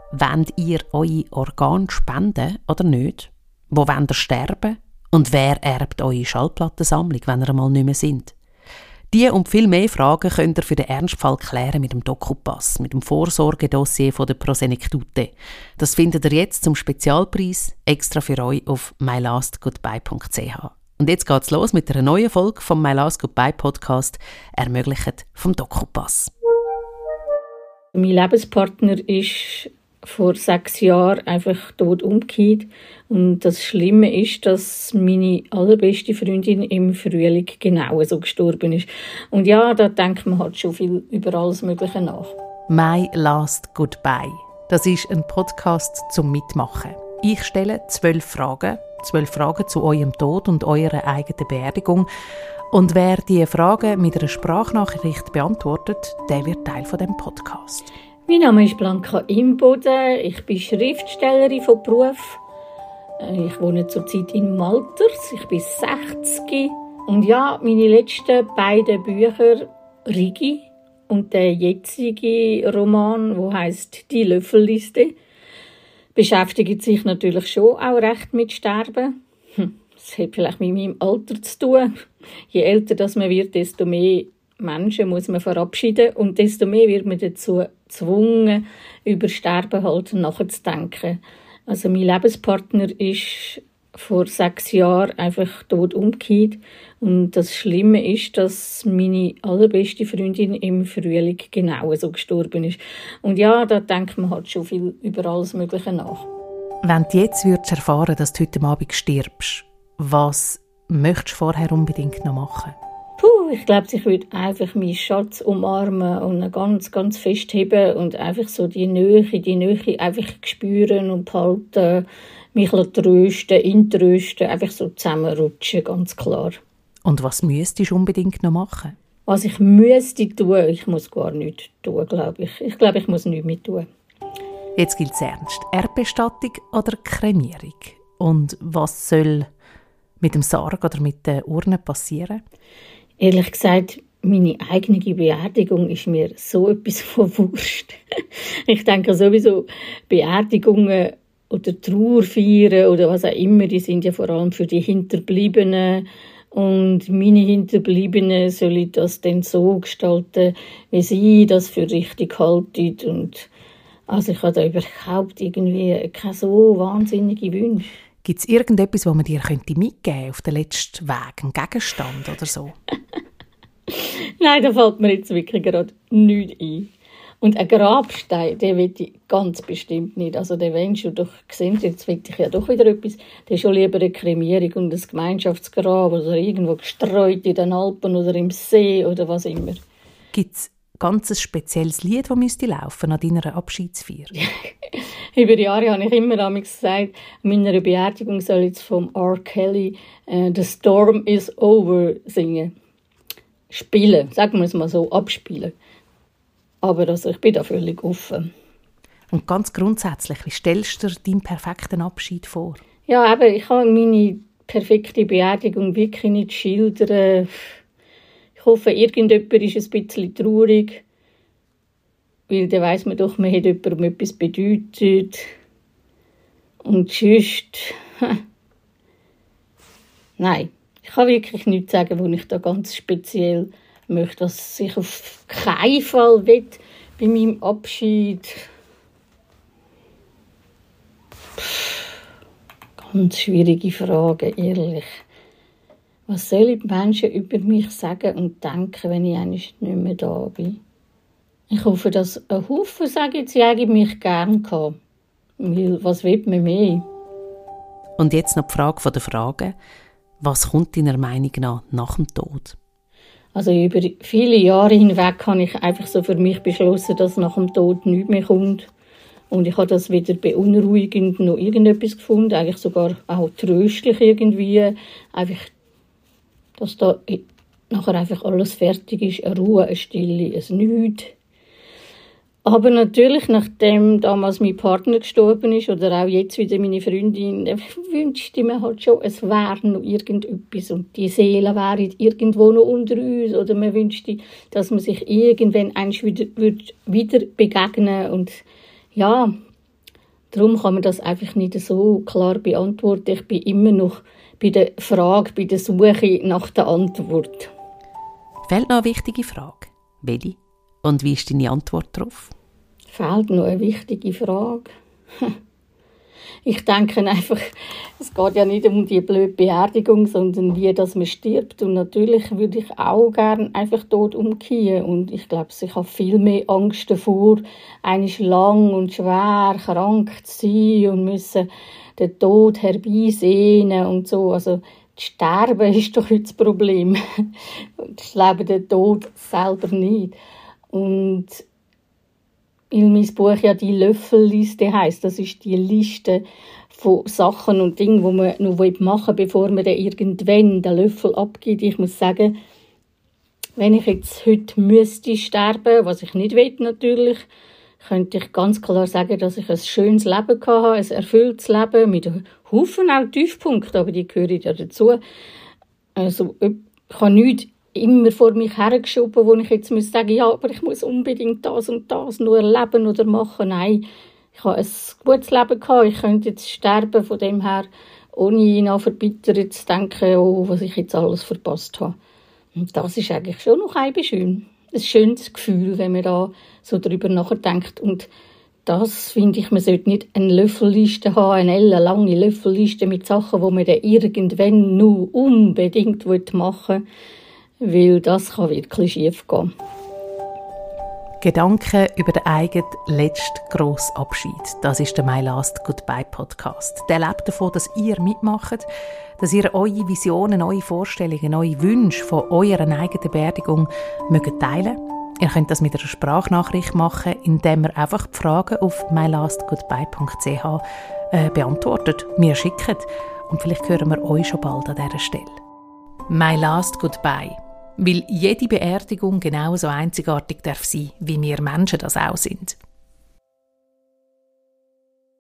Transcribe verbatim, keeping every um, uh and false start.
Wollt ihr eure Organe spenden oder nicht? Wo wollt ihr sterben? Und wer erbt eure Schallplattensammlung, wenn ihr einmal nicht mehr seid? Diese und viel mehr Fragen könnt ihr für den Ernstfall klären mit dem Docupass, mit dem Vorsorgedossier von der Prosenektute. Das findet ihr jetzt zum Spezialpreis extra für euch auf my last goodbye punkt c h. Und jetzt geht's los mit einer neuen Folge vom My Last Goodbye Podcast, ermöglicht vom Docupass. Mein Lebenspartner ist vor sechs Jahren einfach tot umgekehrt. Und das Schlimme ist, dass meine allerbeste Freundin im Frühling genau so gestorben ist. Und ja, da denkt man halt schon viel über alles Mögliche nach. My Last Goodbye. Das ist ein Podcast zum Mitmachen. Ich stelle zwölf Fragen. Zwölf Fragen zu eurem Tod und eurer eigenen Beerdigung. Und wer diese Fragen mit einer Sprachnachricht beantwortet, der wird Teil von dem Podcast. Mein Name ist Blanca Imboden. Ich bin Schriftstellerin von Beruf. Ich wohne zurzeit in Malters. Ich bin sechzig. Und ja, meine letzten beiden Bücher, Rigi und der jetzige Roman, der heisst «Die Löffelliste», beschäftigen sich natürlich schon auch recht mit Sterben. Das hat vielleicht mit meinem Alter zu tun. Je älter das man wird, desto mehr Menschen muss man verabschieden und desto mehr wird man dazu gezwungen, über Sterben halt nachzudenken. Also mein Lebenspartner ist vor sechs Jahren einfach tot umgekehrt. Und das Schlimme ist, dass meine allerbeste Freundin im Frühling genau so gestorben ist. Und ja, da denkt man halt schon viel über alles Mögliche nach. Wenn du jetzt würdest erfahren, dass du heute Abend stirbst, was möchtest du vorher unbedingt noch machen? Puh, ich glaube, ich würde einfach meinen Schatz umarmen und ihn ganz, ganz festheben und einfach so die Nähe, die Nähe einfach spüren und behalten, mich trösten, ihn trösten, einfach so zusammenrutschen, ganz klar. Und was müsstest du unbedingt noch machen? Was ich müsste tun, ich muss gar nichts tun, glaube ich. Ich glaube, ich muss nichts mehr tun. Jetzt gilt es ernst. Erdbestattung oder Kremierung? Und was soll mit dem Sarg oder mit der Urne passieren? Ehrlich gesagt, meine eigene Beerdigung ist mir so etwas von Wurst. Ich denke sowieso, Beerdigungen oder Trauerfeiern oder was auch immer, die sind ja vor allem für die Hinterbliebenen. Und meine Hinterbliebenen sollen das dann so gestalten, wie sie das für richtig halten. Und also ich habe da überhaupt irgendwie keine so wahnsinnige Wünsche. Gibt es irgendetwas, was man dir mitgeben könnte auf den letzten Weg? Ein Gegenstand oder so? Nein, da fällt mir jetzt wirklich gerade nichts ein. Und ein Grabstein, den will ich ganz bestimmt nicht. Also den willst du doch gesehen, jetzt will ich ja doch wieder etwas. Der ist schon lieber eine Kremierung und ein Gemeinschaftsgrab oder irgendwo gestreut in den Alpen oder im See oder was immer. Gibt es ganz ein spezielles Lied, das müsste laufen an deiner Abschiedsfeier? Über die Jahre habe ich immer gesagt, an meiner Beerdigung soll jetzt vom R. Kelly äh, «The Storm is Over» singen. Spielen, sagen wir es mal so, abspielen. Aber also, ich bin da völlig offen. Und ganz grundsätzlich, wie stellst du dir deinen perfekten Abschied vor? Ja, aber ich kann meine perfekte Beerdigung wirklich nicht schildern. Ich hoffe, irgendjemand ist ein bisschen traurig. Weil dann weiss man doch, man hat jemandem etwas bedeutet. Und sonst... Nein, ich kann wirklich nichts sagen, wo ich da ganz speziell möchte, was ich auf keinen Fall will bei meinem Abschied. Pff, ganz schwierige Frage, ehrlich. Was sollen die Menschen über mich sagen und denken, wenn ich eigentlich nicht mehr da bin? Ich hoffe, dass ein Haufen sagen, jetzt ich mich gerne kann. Weil, was will man mehr? Und jetzt noch die Frage der Fragen. Was kommt deiner Meinung nach nach dem Tod? Also über viele Jahre hinweg habe ich einfach so für mich beschlossen, dass nach dem Tod nichts mehr kommt. Und ich habe das weder beunruhigend noch irgendetwas gefunden, eigentlich sogar auch tröstlich irgendwie. Einfach, dass da nachher einfach alles fertig ist, eine Ruhe, eine Stille, ein Nichts. Aber natürlich, nachdem damals mein Partner gestorben ist oder auch jetzt wieder meine Freundin, wünschte ich mir halt schon, es wäre noch irgendetwas und die Seelen wären irgendwo noch unter uns. Oder man wünschte, dass man sich irgendwann einmal wieder, wieder begegnen würde. Und ja, Darum kann man das einfach nicht so klar beantworten. Ich bin immer noch bei der Frage, bei der Suche nach der Antwort. Fehlt noch eine wichtige Frage. Welche? Und wie ist deine Antwort darauf? Fehlt noch eine wichtige Frage. Ich denke einfach, es geht ja nicht um die blöde Beerdigung, sondern wie, dass man stirbt. Und natürlich würde ich auch gerne einfach tot umkehren. Und ich glaube, ich habe viel mehr Angst davor, eigentlich lang und schwer krank zu sein und müssen den Tod herbeisehnen und so. Also, das Sterben ist doch heute das Problem. Ich lebe den Tod selber nicht. Und weil mein Buch ja die Löffelliste heisst, das ist die Liste von Sachen und Dingen, die man noch machen will, bevor man dann irgendwann den Löffel abgibt. Ich muss sagen, wenn ich jetzt heute müsste sterben, was ich nicht will natürlich, könnte ich ganz klar sagen, dass ich ein schönes Leben hatte, ein erfülltes Leben mit einem Haufen auch Tiefpunkten, aber die gehören ja dazu. Also ich habe nichts immer vor mich hergeschoben, wo ich jetzt muss sagen, ja, aber ich muss unbedingt das und das nur erleben oder machen. Nein, ich habe ein gutes Leben gehabt. Ich könnte jetzt sterben, von dem her, ohne nach verbittert zu denken, oh, was ich jetzt alles verpasst habe. Und das ist eigentlich schon noch ein schön. Ein schönes Gefühl, wenn man da so darüber nachdenkt. Und das finde ich, man sollte nicht eine Löffelliste haben, eine ellenlange Löffelliste mit Sachen, die man dann irgendwann nur unbedingt machen will. Weil das kann wirklich schief gehen. Gedanken über den eigenen letzten grossen Abschied. Das ist der «My Last Goodbye» Podcast. Der lebt davon, dass ihr mitmacht, dass ihr eure Visionen, eure Vorstellungen, eure Wünsche von eurer eigenen Beerdigung mögt teilen. Ihr könnt das mit einer Sprachnachricht machen, indem ihr einfach die Fragen auf my last goodbye punkt c h äh, beantwortet, mir schickt. Und vielleicht hören wir euch schon bald an dieser Stelle. «My Last Goodbye». Weil jede Beerdigung genauso einzigartig darf sein, wie wir Menschen das auch sind.